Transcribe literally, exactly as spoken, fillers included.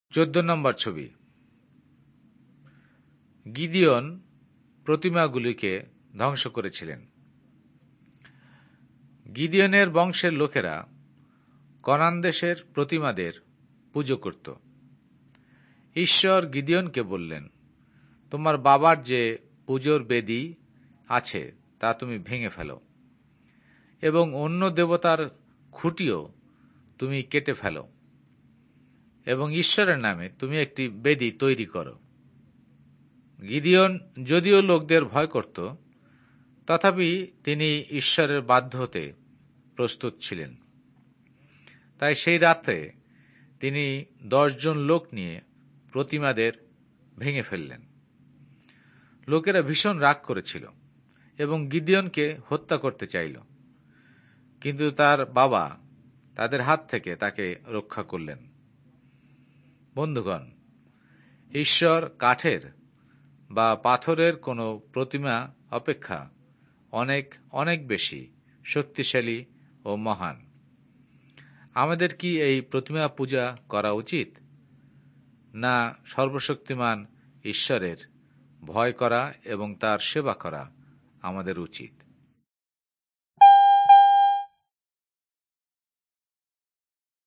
চোদ্দ নম্বর ছবি। গিদিওন প্রতিমাগুলিকে ধ্বংস করেছিলেন। গিদিওনের বংশের লোকেরা কনান দেশের প্রতিমাদের পুজো করত। ঈশ্বর গিদিওনকে বললেন, তোমার বাবার যে পুজোর বেদী আছে তা তুমি ভেঙে ফেলো এবং অন্য দেবতার খুঁটিও তুমি কেটে ফেলো এবং ঈশ্বরের নামে তুমি একটি বেদী তৈরি করো। গিদিওন যদিও লোকদের ভয় করত, তথাপি তিনি ঈশ্বরের বাধ্য হতে প্রস্তুত ছিলেন। তাই সেই রাত্রে তিনি দশজন লোক নিয়ে প্রতিমাদের ভেঙে ফেললেন। লোকেরা ভীষণ রাগ করেছিল এবং গিদিওনকে হত্যা করতে চাইল, কিন্তু তার বাবা তাদের হাত থেকে তাকে রক্ষা করলেন। বন্ধুগণ, ঈশ্বর কাঠের বা পাথরের কোনো প্রতিমা অপেক্ষা অনেক অনেক বেশি শক্তিশালী ও মহান। আমাদের কি এই প্রতিমা পূজা করা উচিত, না সর্বশক্তিমান ঈশ্বরের ভয় করা এবং তার সেবা করা আমাদের উচিত?